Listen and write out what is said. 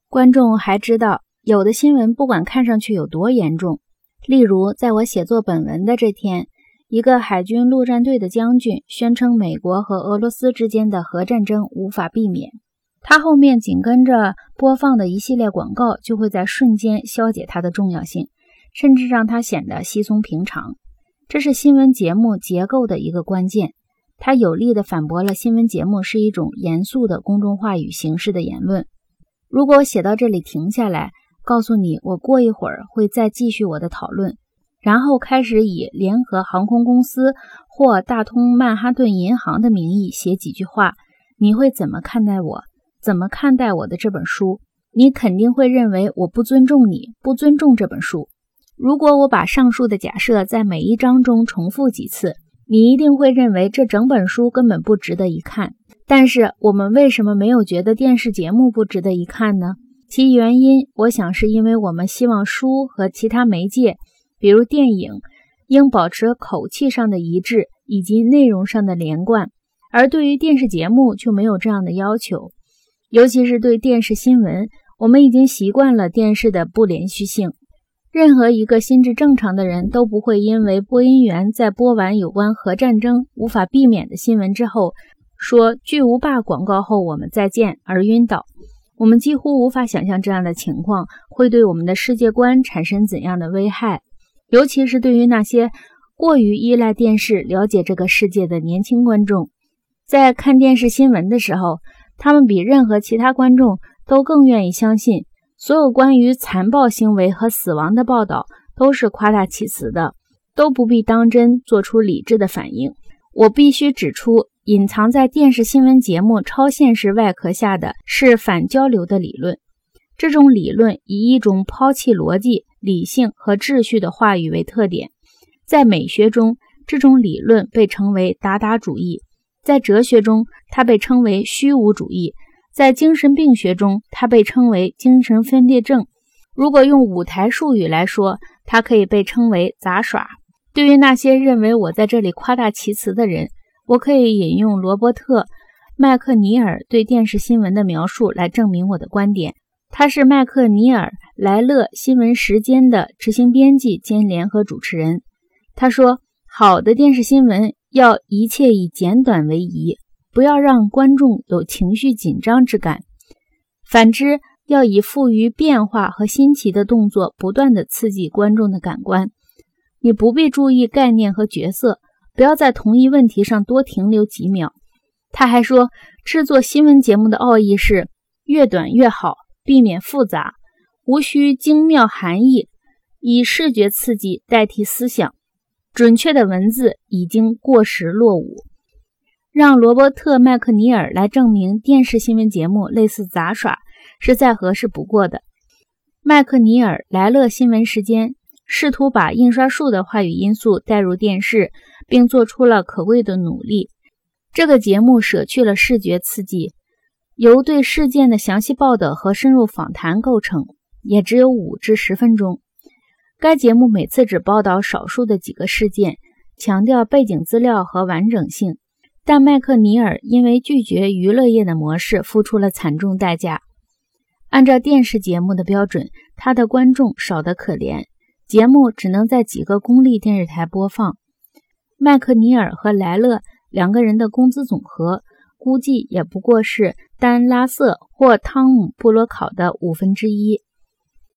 观众还知道，有的新闻不管看上去有多严重，例如在我写作本文的这天，一个海军陆战队的将军宣称美国和俄罗斯之间的核战争无法避免，他后面紧跟着播放的一系列广告就会在瞬间消解它的重要性，甚至让它显得稀松平常。这是新闻节目结构的一个关键，它有力地反驳了新闻节目是一种严肃的公众话语形式的言论。如果我写到这里停下来，告诉你我过一会儿会再继续我的讨论，然后开始以联合航空公司或大通曼哈顿银行的名义写几句话，你会怎么看待我？怎么看待我的这本书？你肯定会认为我不尊重你，不尊重这本书。如果我把上述的假设在每一章中重复几次，你一定会认为这整本书根本不值得一看。但是我们为什么没有觉得电视节目不值得一看呢？其原因，我想是因为我们希望书和其他媒介，比如电影，应保持口气上的一致以及内容上的连贯，而对于电视节目却没有这样的要求。尤其是对电视新闻，我们已经习惯了电视的不连续性。任何一个心智正常的人都不会因为播音员在播完有关核战争无法避免的新闻之后，说巨无霸广告后我们再见而晕倒。我们几乎无法想象这样的情况会对我们的世界观产生怎样的危害，尤其是对于那些过于依赖电视了解这个世界的年轻观众。在看电视新闻的时候，他们比任何其他观众都更愿意相信所有关于残暴行为和死亡的报道都是夸大其词的，都不必当真做出理智的反应。我必须指出，隐藏在电视新闻节目超现实外壳下的是反交流的理论。这种理论以一种抛弃逻辑、理性和秩序的话语为特点。在美学中，这种理论被称为达达主义；在哲学中，它被称为虚无主义；在精神病学中，它被称为精神分裂症。如果用舞台术语来说，它可以被称为杂耍。对于那些认为我在这里夸大其词的人，我可以引用罗伯特·麦克尼尔对电视新闻的描述来证明我的观点。他是麦克尼尔·莱勒新闻时间的执行编辑兼联合主持人。他说，好的电视新闻要一切以简短为宜，不要让观众有情绪紧张之感。反之，要以富于变化和新奇的动作不断地刺激观众的感官。你不必注意概念和角色，不要在同一问题上多停留几秒。他还说，制作新闻节目的奥义是越短越好，避免复杂，无需精妙含义，以视觉刺激代替思想。准确的文字已经过时落伍。让罗伯特·麦克尼尔来证明电视新闻节目类似杂耍是再合适不过的。麦克尼尔·莱勒新闻时间试图把印刷术的话语因素带入电视，并做出了可贵的努力。这个节目舍去了视觉刺激，由对事件的详细报道和深入访谈构成，也只有5至10分钟。该节目每次只报道少数的几个事件，强调背景资料和完整性。但麦克尼尔因为拒绝娱乐业的模式付出了惨重代价。按照电视节目的标准，他的观众少得可怜，节目只能在几个公立电视台播放。麦克尼尔和莱勒2个人的工资总和估计也不过是丹·拉瑟或汤姆·布罗考的1/5。